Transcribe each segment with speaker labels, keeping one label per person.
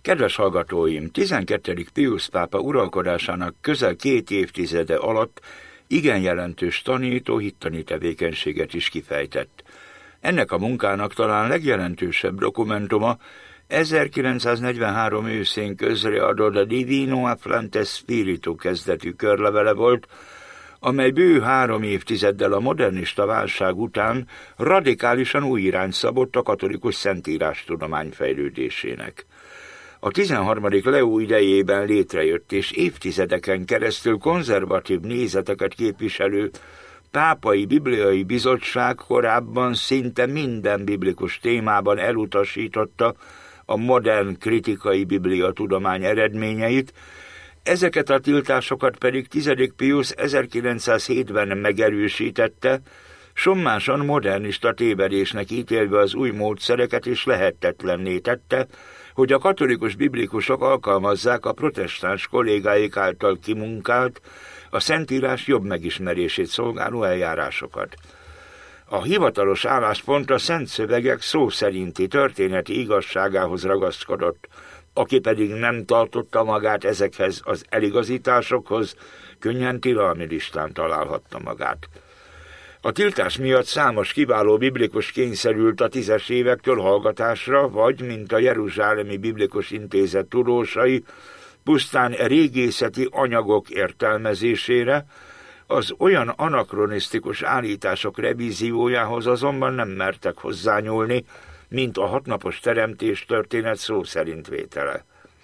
Speaker 1: Kedves hallgatóim, 12. Piusz pápa uralkodásának közel 2 évtizede alatt igen jelentős tanító-hittani tevékenységet is kifejtett. Ennek a munkának talán legjelentősebb dokumentuma 1943 őszén közreadott a Divino Afflante Spiritu kezdetű körlevele volt, amely bő 3 évtizeddel a modernista válság után radikálisan új irányt szabott a katolikus szentírástudomány fejlődésének. A 13. Leó idejében létrejött és évtizedeken keresztül konzervatív nézeteket képviselő pápai bibliai bizottság korábban szinte minden biblikus témában elutasította a modern kritikai bibliatudomány eredményeit, ezeket a tiltásokat pedig 10. Piusz 1907-ben megerősítette, sommásan modernista tévedésnek ítélve az új módszereket és lehetetlenné tette, hogy a katolikus biblikusok alkalmazzák a protestáns kollégáik által kimunkált, a Szentírás jobb megismerését szolgáló eljárásokat. A hivatalos álláspont a szent szövegek szó szerinti történeti igazságához ragaszkodott, aki pedig nem tartotta magát ezekhez az eligazításokhoz, könnyen tilalmi listán találhatta magát. A tiltás miatt számos kiváló biblikus kényszerült a 10-es évektől hallgatásra, vagy, mint a Jeruzsálemi Biblikus Intézet tudósai, pusztán régészeti anyagok értelmezésére, az olyan anakronisztikus állítások revíziójához azonban nem mertek hozzányúlni, mint a 6 napos teremtés történet szó szerint vétele.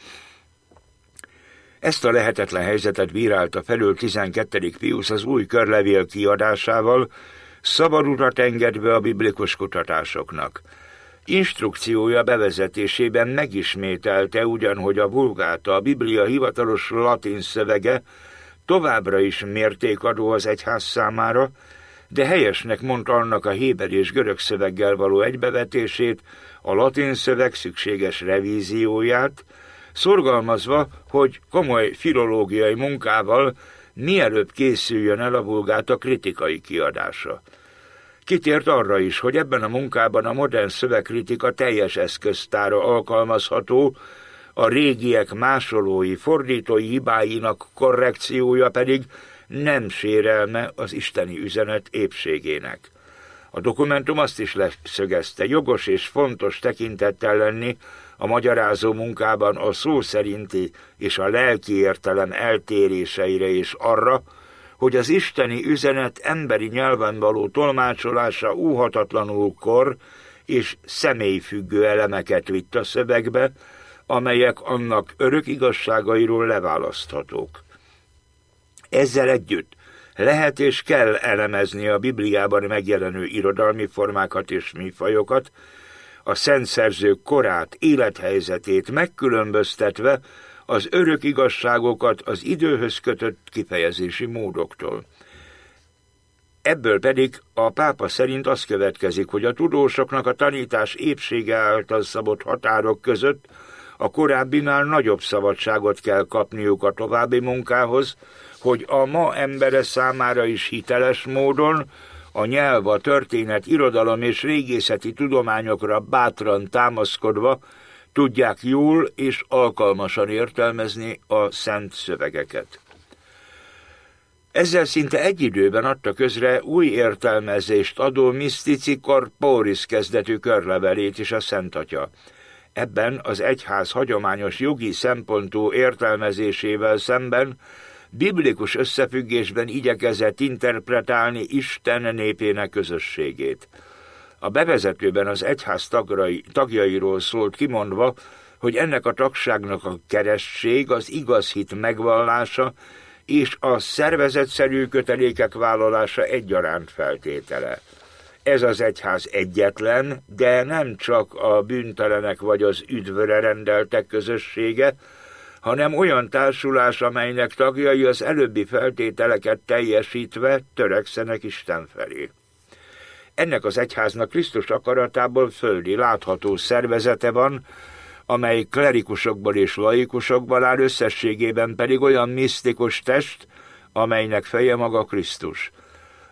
Speaker 1: Ezt a lehetetlen helyzetet bírálta felül 12. Piusz az új körlevél kiadásával, szabad utat engedve a biblikus kutatásoknak. Instrukciója bevezetésében megismételte ugyan, hogy a Vulgáta, a Biblia hivatalos latin szövege továbbra is mértékadó az egyház számára, de helyesnek mondta annak a héber és görög szöveggel való egybevetését, a latin szöveg szükséges revízióját, szorgalmazva, hogy komoly filológiai munkával mielőbb készüljön el a Vulgáta kritikai kiadása. Kitért arra is, hogy ebben a munkában a modern szövegkritika teljes eszköztára alkalmazható, a régiek másolói, fordítói hibáinak korrekciója pedig nem sérelme az isteni üzenet épségének. A dokumentum azt is leszögezte, jogos és fontos tekintettel lenni a magyarázó munkában a szó szerinti és a lelki értelem eltéréseire és arra, hogy az isteni üzenet emberi nyelven való tolmácsolása óhatatlanul kor és személyfüggő elemeket vitt a szövegbe, amelyek annak örök igazságairól leválaszthatók. Ezzel együtt lehet és kell elemezni a Bibliában megjelenő irodalmi formákat és műfajokat, a szent szerzők korát, élethelyzetét megkülönböztetve az örök igazságokat az időhöz kötött kifejezési módoktól. Ebből pedig a pápa szerint az következik, hogy a tudósoknak a tanítás épsége által szabott határok között a korábbinál nagyobb szabadságot kell kapniuk a további munkához, hogy a ma embere számára is hiteles módon a nyelv, a történet, irodalom és régészeti tudományokra bátran támaszkodva tudják jól és alkalmasan értelmezni a szent szövegeket. Ezzel szinte egy időben adta közre új értelmezést adó Mystici Corporis kezdetű körlevelét is a Szent Atya. Ebben az egyház hagyományos jogi szempontú értelmezésével szemben biblikus összefüggésben igyekezett interpretálni Isten népének közösségét. A bevezetőben az egyház tagjairól szólt kimondva, hogy ennek a tagságnak a keresztség, az igaz hit megvallása és a szervezetszerű kötelékek vállalása egyaránt feltétele. Ez az egyház egyetlen, de nem csak a bűntelenek vagy az üdvöre rendeltek közössége, hanem olyan társulás, amelynek tagjai az előbbi feltételeket teljesítve törekszenek Isten felé. Ennek az egyháznak Krisztus akaratából földi, látható szervezete van, amely klerikusokból és laikusokból áll, összességében pedig olyan misztikus test, amelynek feje maga Krisztus.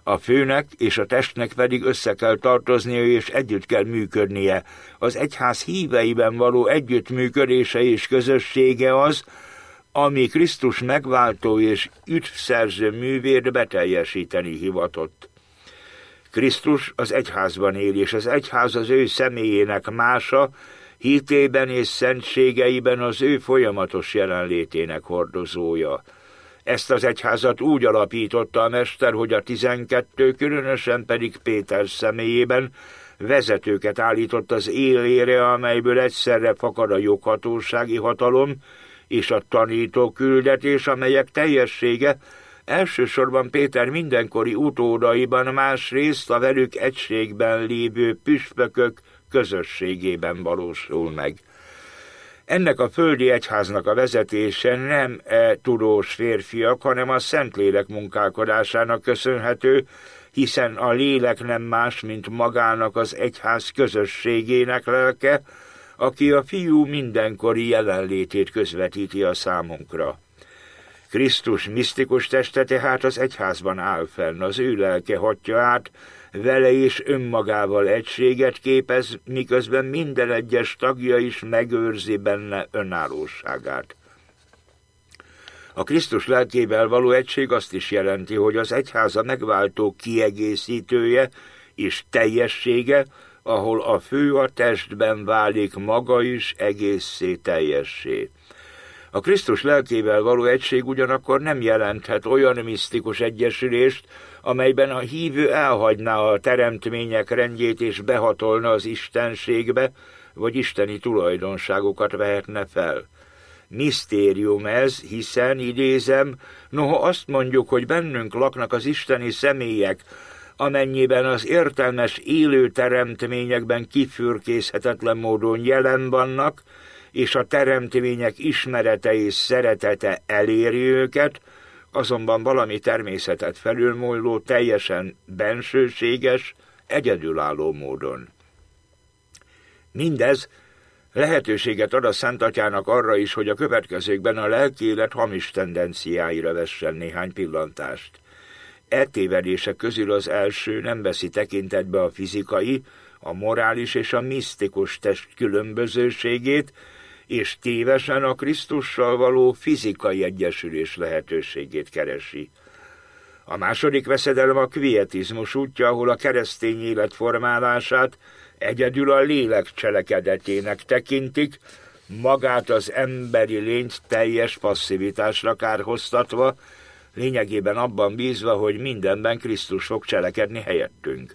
Speaker 1: A főnek és a testnek pedig össze kell tartoznia és együtt kell működnie. Az egyház híveiben való együttműködése és közössége az, ami Krisztus megváltó és üdvszerző művét beteljesíteni hivatott. Krisztus az egyházban él, és az egyház az ő személyének mása, hitében és szentségeiben az ő folyamatos jelenlétének hordozója. Ezt az egyházat úgy alapította a Mester, hogy a 12, különösen pedig Péter személyében vezetőket állított az élére, amelyből egyszerre fakad a joghatósági hatalom és a tanító küldetés, amelyek teljessége elsősorban Péter mindenkori utódaiban, másrészt a velük egységben lévő püspökök közösségében valósul meg. Ennek a földi egyháznak a vezetése nem tudós férfiak, hanem a Szentlélek munkálkodásának köszönhető, hiszen a lélek nem más, mint magának az egyház közösségének lelke, aki a Fiú mindenkori jelenlétét közvetíti a számunkra. Krisztus misztikus teste tehát az egyházban áll fenn, az ő lelke hatja át, vele és önmagával egységet képez, miközben minden egyes tagja is megőrzi benne önállóságát. A Krisztus lelkével való egység azt is jelenti, hogy az egyház a megváltó kiegészítője és teljessége, ahol a fő a testben válik maga is egészé teljessé. A Krisztus lelkével való egység ugyanakkor nem jelenthet olyan misztikus egyesülést, amelyben a hívő elhagyná a teremtmények rendjét és behatolna az istenségbe, vagy isteni tulajdonságokat vehetne fel. Misztérium ez, hiszen, idézem, noha azt mondjuk, hogy bennünk laknak az isteni személyek, amennyiben az értelmes élő teremtményekben kifürkészhetetlen módon jelen vannak, és a teremtmények ismerete és szeretete eléri őket, azonban valami természetet felülmúló, teljesen bensőséges, egyedülálló módon. Mindez lehetőséget ad a Szent Atyának arra is, hogy a következőkben a lelkiélet hamis tendenciáira vessen néhány pillantást. Tévedések közül az első nem veszi tekintetbe a fizikai, a morális és a misztikus test különbözőségét, és tévesen a Krisztussal való fizikai egyesülés lehetőségét keresi. A második veszedelem a kvietizmus útja, ahol a keresztény élet formálását egyedül a lélek cselekedetének tekintik, magát az emberi lényt teljes passzivitásra kárhoztatva, lényegében abban bízva, hogy mindenben Krisztus fog cselekedni helyettünk.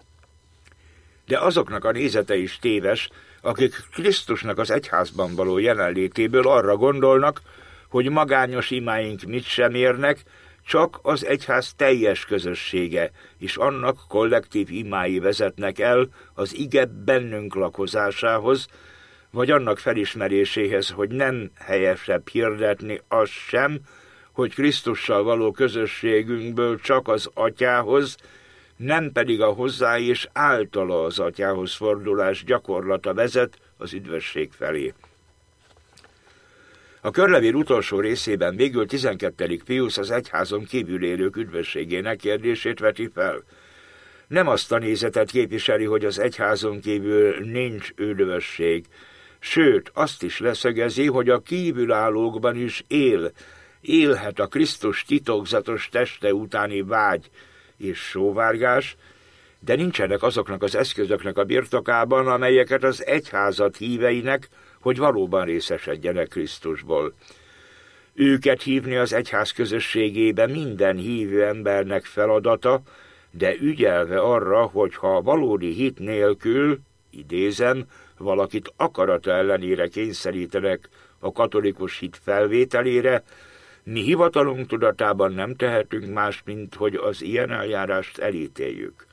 Speaker 1: De azoknak a nézete is téves, akik Krisztusnak az egyházban való jelenlétéből arra gondolnak, hogy magányos imáink mit sem érnek, csak az egyház teljes közössége, és annak kollektív imái vezetnek el az ige bennünk lakozásához, vagy annak felismeréséhez, hogy nem helyesebb hirdetni azt sem, hogy Krisztussal való közösségünkből csak az Atyához, nem pedig a hozzá és általa az Atyához fordulás gyakorlata vezet az üdvösség felé. A körlevél utolsó részében végül 12. Piusz az egyházon kívül élők üdvösségének kérdését veti fel. Nem azt a nézetet képviseli, hogy az egyházon kívül nincs üdvösség, sőt, azt is leszögezi, hogy a kívülállókban is élhet a Krisztus titokzatos teste utáni vágy és sóvárgás, de nincsenek azoknak az eszközöknek a birtokában, amelyeket az egyházat híveinek, hogy valóban részesedjenek Krisztusból. Őket hívni az egyház közösségébe minden hívő embernek feladata, de ügyelve arra, hogy ha valódi hit nélkül, idézem, valakit akarata ellenére kényszerítenek a katolikus hit felvételére, mi hivatalunk tudatában nem tehetünk más, mint hogy az ilyen eljárást elítéljük.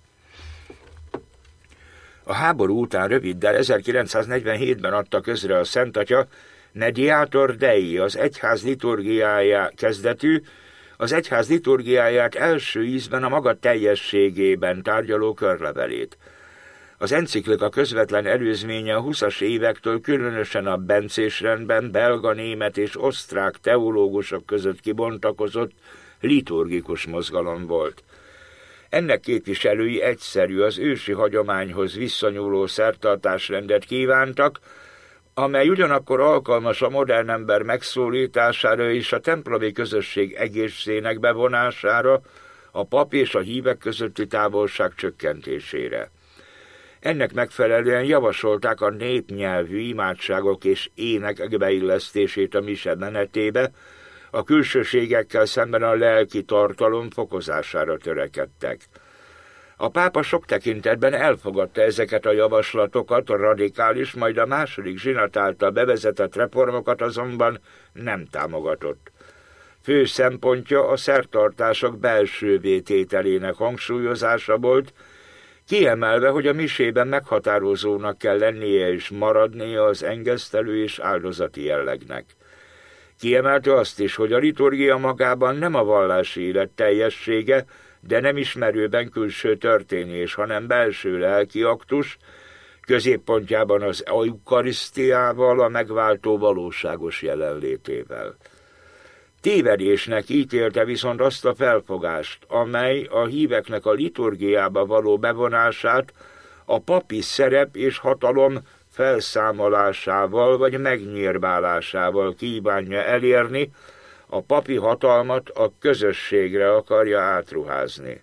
Speaker 1: A háború után röviddel 1947-ben adta közre a Szent Atya Mediator Dei, az egyház liturgiája kezdetű, az egyház liturgiáját első ízben a maga teljességében tárgyaló körlevelét. Az enciklika közvetlen előzménye a 20-as évektől különösen a bencés rendben belga, német és osztrák teológusok között kibontakozott liturgikus mozgalom volt. Ennek képviselői egyszerű, az ősi hagyományhoz visszanyúló szertartásrendet kívántak, amely ugyanakkor alkalmas a modern ember megszólítására és a templomi közösség egészének bevonására, a pap és a hívek közötti távolság csökkentésére. Ennek megfelelően javasolták a népnyelvű imádságok és énekek beillesztését a mise menetébe, a külsőségekkel szemben a lelki tartalom fokozására törekedtek. A pápa sok tekintetben elfogadta ezeket a javaslatokat, a radikális, majd a második zsinat által bevezetett reformokat azonban nem támogatott. Fő szempontja a szertartások belső vétételének hangsúlyozása volt, kiemelve, hogy a misében meghatározónak kell lennie és maradnia az engesztelő és áldozati jellegnek. Kiemelte azt is, hogy a liturgia magában nem a vallási élet teljessége, de nem ismerőben külső történés, hanem belső lelki aktus, középpontjában az eukarisztiával, a megváltó valóságos jelenlétével. Tévedésnek ítélte viszont azt a felfogást, amely a híveknek a liturgiába való bevonását a papi szerep és hatalom felszámolásával vagy megnyírbálásával kívánja elérni, a papi hatalmat a közösségre akarja átruházni.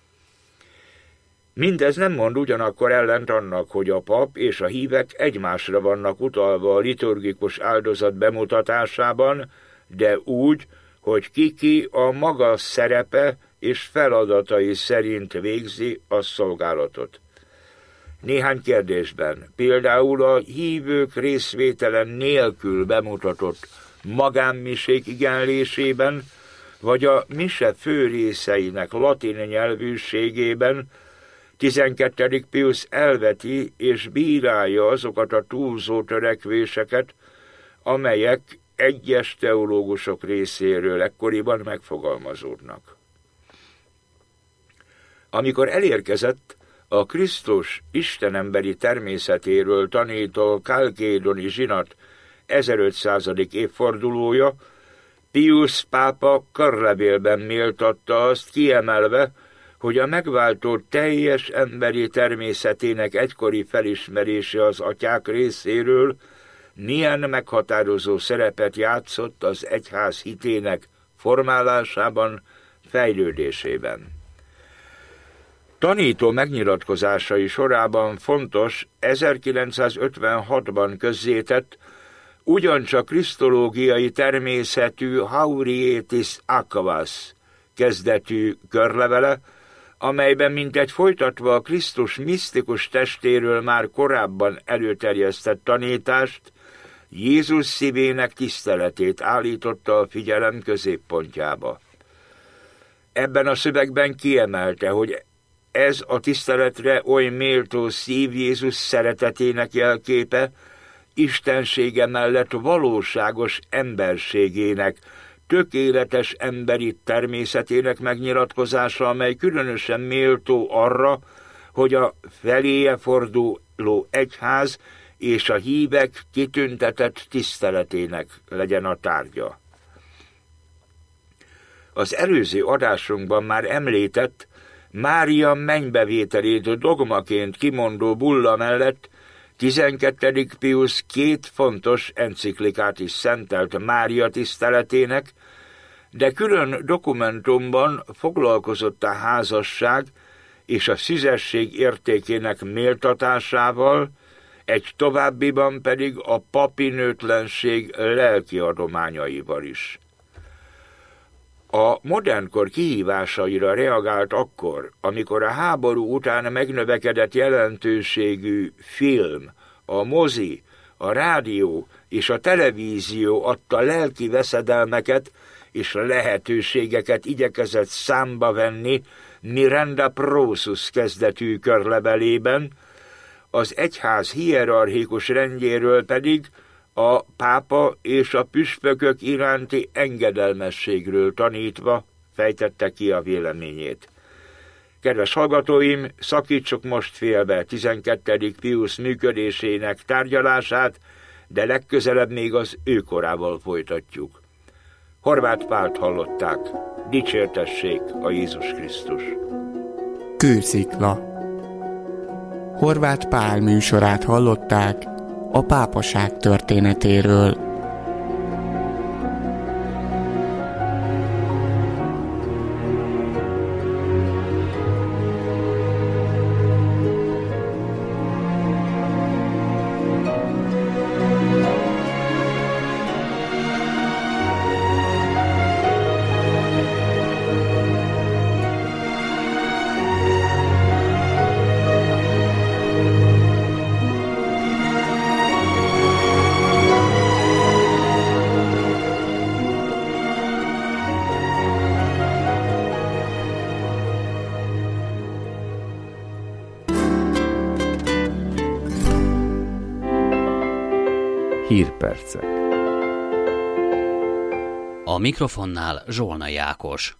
Speaker 1: Mindez nem mond ugyanakkor ellent annak, hogy a pap és a hívek egymásra vannak utalva a liturgikus áldozat bemutatásában, de úgy, hogy ki a maga szerepe és feladatai szerint végzi a szolgálatot. Néhány kérdésben, például a hívők részvételen nélkül bemutatott magánmisék igenlésében, vagy a mise fő részeinek latin nyelvűségében 12. Pius elveti és bírálja azokat a túlzó törekvéseket, amelyek egyes teológusok részéről ekkoriban megfogalmazódnak. Amikor elérkezett a Krisztus istenemberi természetéről tanító kálkédoni zsinat 1500. évfordulója, Pius pápa karlevélben méltatta azt, kiemelve, hogy a megváltó teljes emberi természetének egykori felismerése az atyák részéről milyen meghatározó szerepet játszott az egyház hitének formálásában, fejlődésében. Tanító megnyilatkozásai sorában fontos 1956-ban közzétett, ugyancsak krisztológiai természetű Haurietis Aquas kezdetű körlevele, amelyben mintegy folytatva a Krisztus misztikus testéről már korábban előterjesztett tanítást, Jézus szívének tiszteletét állította a figyelem középpontjába. Ebben a szövegben kiemelte, hogy ez a tiszteletre oly méltó szív Jézus szeretetének jelképe, istensége mellett valóságos emberségének, tökéletes emberi természetének megnyilatkozása, amely különösen méltó arra, hogy a feléje forduló egyház és a hívek kitüntetett tiszteletének legyen a tárgya. Az előző adásunkban már említett Mária mennybevételét dogmaként kimondó bulla mellett 12. Pius 2 fontos enciklikát is szentelt Mária tiszteletének, de külön dokumentumban foglalkozott a házasság és a szüzesség értékének méltatásával, egy továbbiban pedig a papi nőtlenség lelki adományaival is. A modernkor kihívásaira reagált akkor, amikor a háború után megnövekedett jelentőségű film, a mozi, a rádió és a televízió adta lelki veszedelmeket és lehetőségeket igyekezett számba venni Miranda Prosus kezdetű körlevelében, az egyház hierarchikus rendjéről pedig a pápa és a püspökök iránti engedelmességről tanítva fejtette ki a véleményét. Kedves hallgatóim, szakítsuk most félbe 12. Pius működésének tárgyalását, de legközelebb még az ő korával folytatjuk. Horváth Pált hallották, dicsértessék a Jézus Krisztus!
Speaker 2: Kőszikla. Horváth Pál műsorát hallották a pápaság történetéről.
Speaker 3: Hírpercek. A mikrofonnál Zsolnai Ákos.